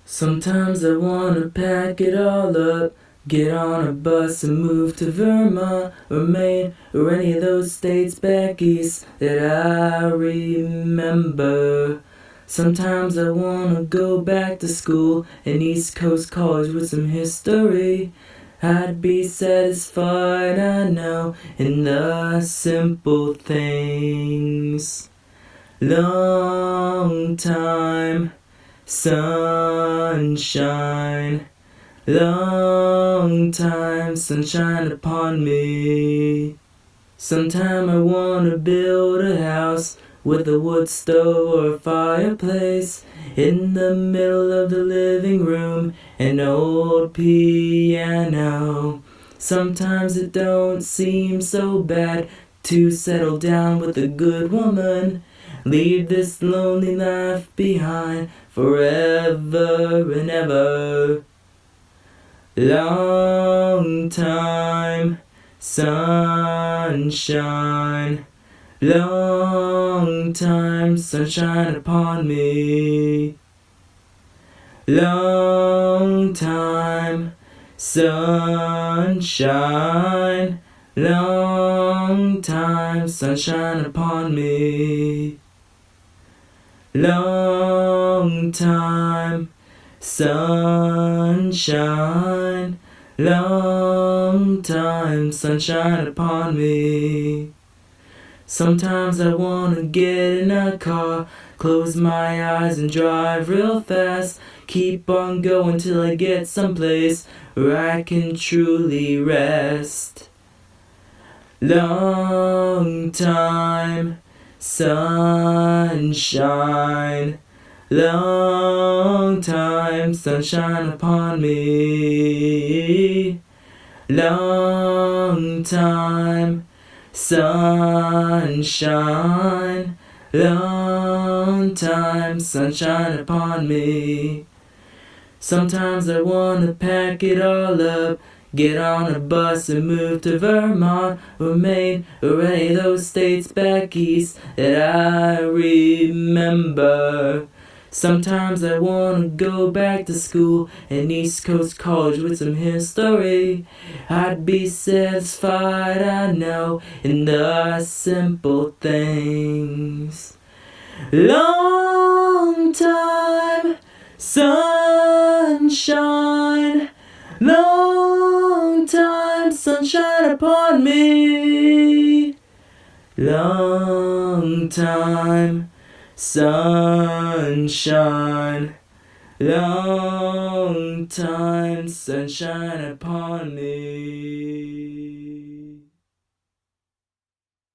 Sometimes I wanna pack it all up, get on a bus and move to Vermont or Maine or any of those states back east that I remember. Sometimes I wanna go back to school in East Coast College with some history. I'd be satisfied, I know, in the simple things. Long time sunshine, long time sunshine upon me. Sometime I wanna build a house with a wood stove or a fireplace. In the middle of the living room, an old piano. Sometimes it don't seem so bad to settle down with a good woman. Leave this lonely life behind forever and ever. Long time sunshine, long time sunshine upon me. Long time sunshine, long time sunshine upon me. Long time sunshine, long time sunshine upon me. Sometimes I wanna get in a car, close my eyes and drive real fast. Keep on going till I get someplace where I can truly rest. Long time sunshine, long time sunshine upon me. Long time sunshine, long time sunshine upon me. Sometimes I wanna pack it all up, get on a bus and move to Vermont or Maine or any of those states back east that I remember. Sometimes I wanna go back to school in East Coast College with some history. I'd be satisfied, I know, in the simple things. Long time sunshine, long time sunshine upon me. Long time sunshine, long time sunshine upon me.